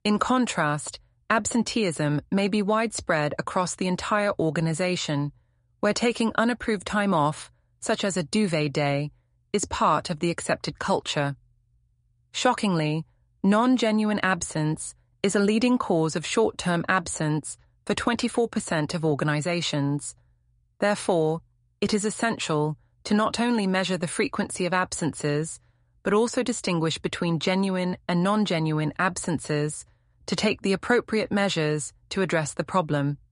In contrast, absenteeism may be widespread across the entire organization, where taking unapproved time off, such as a duvet day, is part of the accepted culture. Shockingly, non-genuine absence is a leading cause of short-term absence for 24% of organizations. Therefore, it is essential to not only measure the frequency of absences, but also distinguish between genuine and non-genuine absences to take the appropriate measures to address the problem.